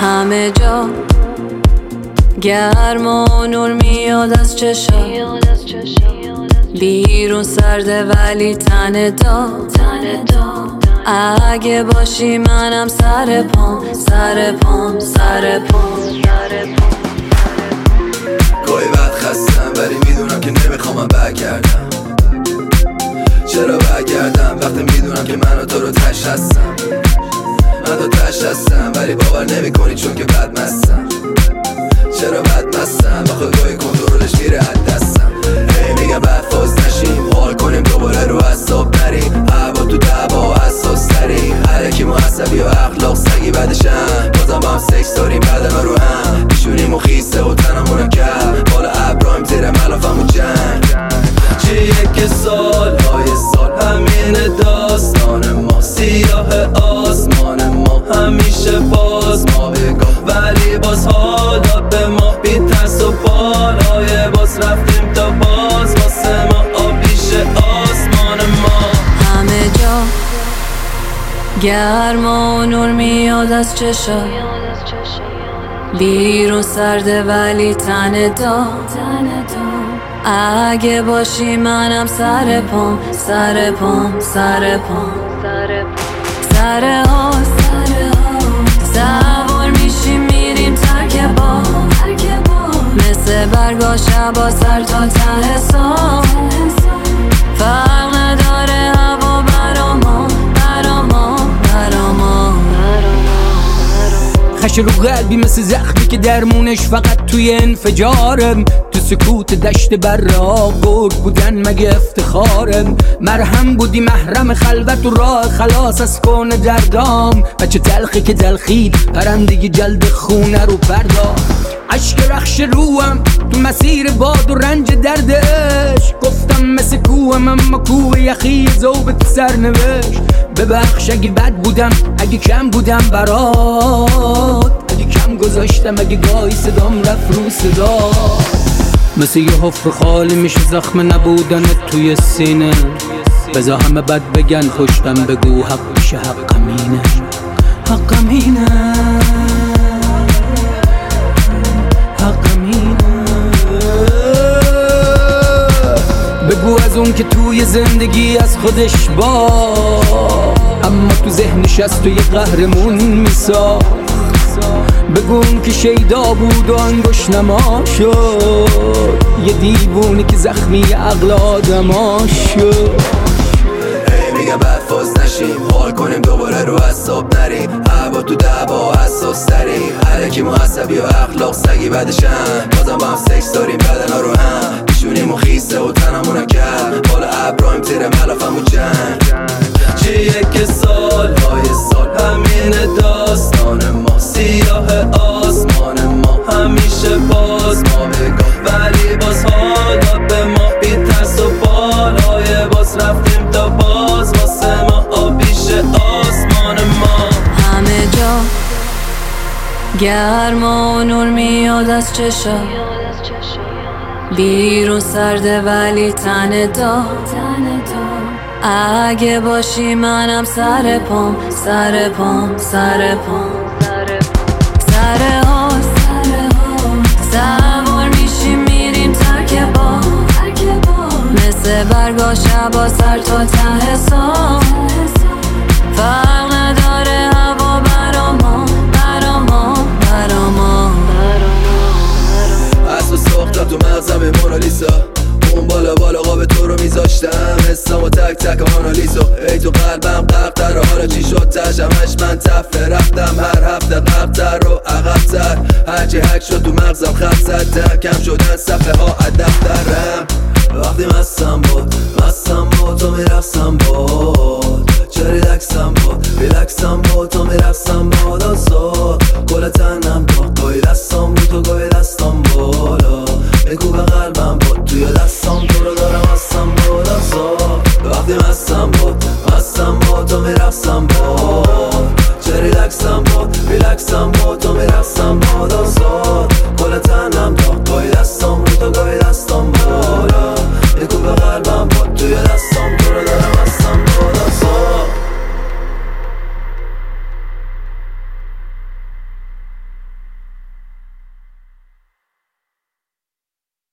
همه جا گرم و نور میاد از چشا، بیرون سرده ولی تن دا. اگه باشی منم سر پام گاهی وقت خستم ولی میدونم که نمیخوام برگردم. چرا برگردم وقتی میدونم که من و تو رو تش هستم. من تو تش هستم ولی باور نمی کنی چون که بد مستم. چرا بد مستم آخه گاهی کنترلش میره از دستم. میگم بعد فاز نشیم، حال کنیم دوباره رو حساب نریم. هوا تو دعوا حساس تریم، هرکی معصبی و اخلاق سگی بعدشم. بازم با هم سکس داریم بدنا رو هم پیشونیم و خیسته و تنمونو کرد بالا ابراهیم زیر ملافم و جنگ. چیه که سالهای سال همین داستان ما، سیاه آسمان ما همیشه باز ما بگاه، ولی باز حالا به ما بی ترس و بالای باز رفتیم تا باز واسه ما آبیش آسمان ما. همه جا گرم و نور میاد از چشا، بیرون سرده ولی تن دا. اگه باشی منم سر پام سر ها سوار میشیم میریم ترک با، مثل برگا شبا سر تا ته سام. فرق نداره هوا برا ما خش رو قلبی مثل زخمی که درمونش فقط توی انفجارم. تو سکوت دشت برا گرگ بودن مگه افتخارم. مرهم بودی محرم خلوت و راه خلاص از کون دردام. بچه تلخی که تلخید پرندگی جلد خونه رو پرداخت. عشق رخش روم تو مسیر باد و رنج دردش. گفتم مثل کوهم اما کوه یخی ذوبت سرنوشت. ببخش اگه بد بودم اگه کم بودم برات، اگه کم گذاشتم اگه گاهی صدام رفت رو صدا. مثل یه حفر خالی میشه زخم نبودنت توی سینه. بذار همه بد بگن پشتم بگو حق میشه حقم اینه. بگو از اون که توی زندگی از خودش با، اما تو ذهنش از تو یه قهرمون میساخت. بگو اون که شیدا بود و انگوش نما شد، یه دیوونه که زخمی عقل آدما شد. میگم بعد فاز نشیم، حال کنیم دوباره رو حساب نریم. هوا تو دعوا حساس تریم، هرکی معصبی و اخلاق سگی بعدشم. بازم با هم سکس داریم بدنا رو هم پیشونیم و خیسته و تنمونو کرد بالا ابراهیم زیر ملافم و جنگ. چیه که سالهای سال همین داستان ما، سیاه آسمان ما همیشه باز ما بگاه، ولی باز حالا به ما بی ترس و بالای باز رفتیم تا باز واسه ما آبیش آسمان ما. همه جا گرم و نور میاد از چشا، بیرون سرده ولی تن دا. اگه باشی منم سر پام سر ها سوار میشیم میریم ترک با، مثل برگا شبا سر تا ته سام. فرق نداره هوا برا ما اصلا ساختم تو مغزم مونالیسا، اون بالا قاب تو رو میذاشتم. حسام و تک تک آنالیزو ای تو قلبم قرقتر. حالا چی شد تشمش من تفه رفتم هر هفته قبتر و عقبتر. هرچی حک شد تو مغزم خط زدتر، کم شدن صفحه ها از دفترم. وقتی مستم با تو میرفتم باد، چه ریلکسم با تو میرفتم باد. آزاد کل تنم داغ، گاهی دستم رو تو گاهی دستم بالا. بگو به قلبم با توی دستم تو رو دارم هستم باد. آزاد وقتی مستم با تو میرفتم باد، چه ریلکسم با تو میرفتم باد. آزاد کل تنم